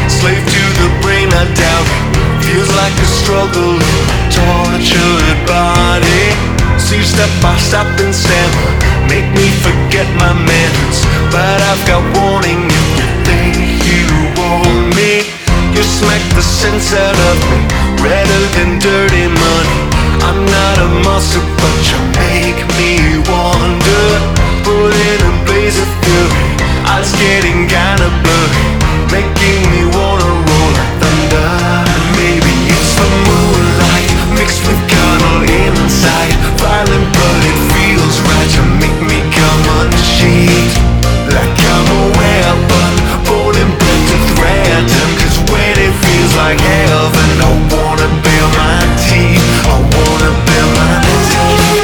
slave to the brain, I doubt it. Feels like a struggle, tortured body. See you step by step and stammer, make me forget my manners. But I've got warning if you think you want me. You smack the sense out of me, redder than dirty money. I'm not a monster, but you make me wonder. Put in a blaze of fury, eyes getting kinda blurry, making me wanna roll like thunder. Maybe it's the moonlight mixed with carnal insight. Violent blood, it feels right to make me come unsheathed. Like I'm a weapon, born and bred to threaten. Cause when it feels like heaven, I wanna bare my teeth. I wanna bare my teeth.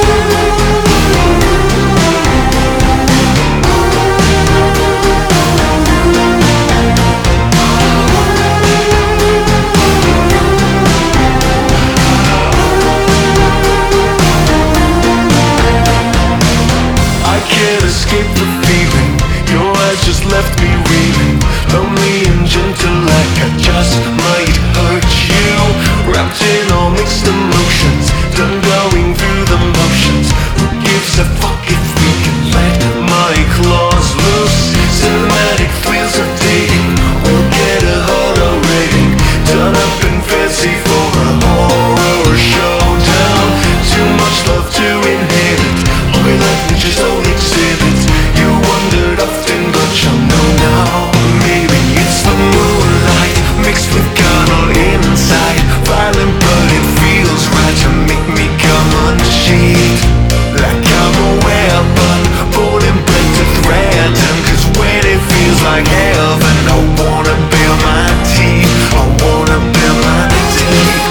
I can't escape the feeling, your eyes just left me reeling. Lonely and gentle, like I just might hurt you. Wrapped in all mixed emotions, done going through the motions. Who gives a fuck if we can let my claws loose? Cinematic thrills of dating, we'll get a horror rating. Done up and fancy for a horror showdown. Too much love to inherit, all we left we just don't exhibit. You wondered often, but you know now. Maybe it's the moonlight mixed with carnal insight. Violent blood, it feels right to make me come unsheathed. Like I'm a weapon, born and bred to threaten. Cause when it feels like heaven, I wanna bare my teeth. I wanna bare my teeth.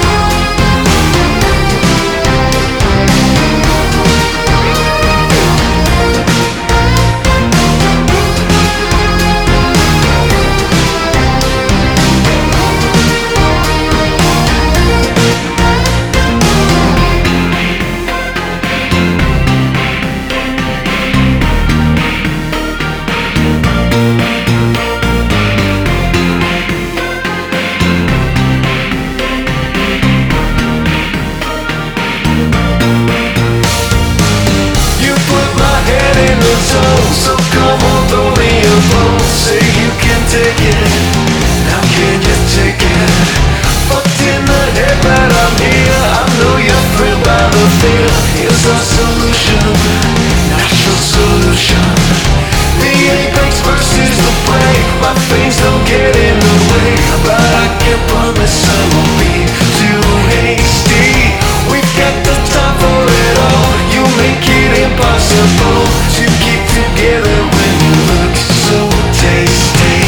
So come on, throw me a bone. Say you can take it, now can you take it? Fucked in the head, but I'm here. I know you're thrilled by the fear. Here's our solution, natural solution. The apex versus the prey. My things don't get in the way, but I can't promise I won't be too hasty. We've got the time for it all. You make it impossible to keep together when you look so tasty.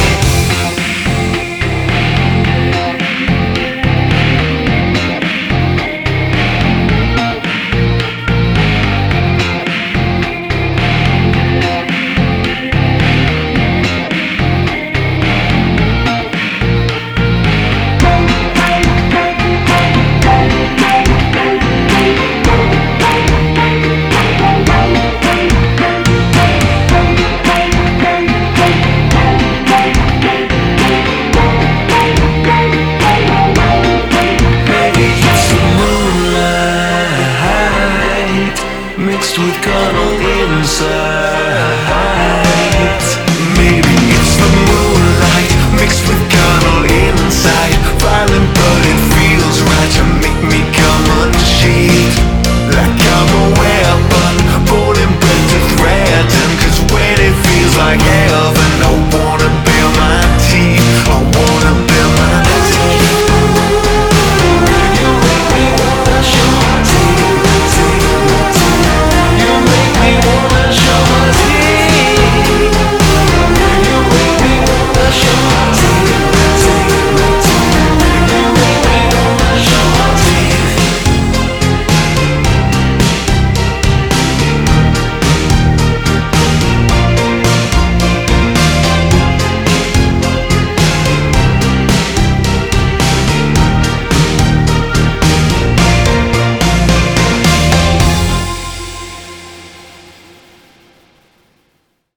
Mixed with carnal insight.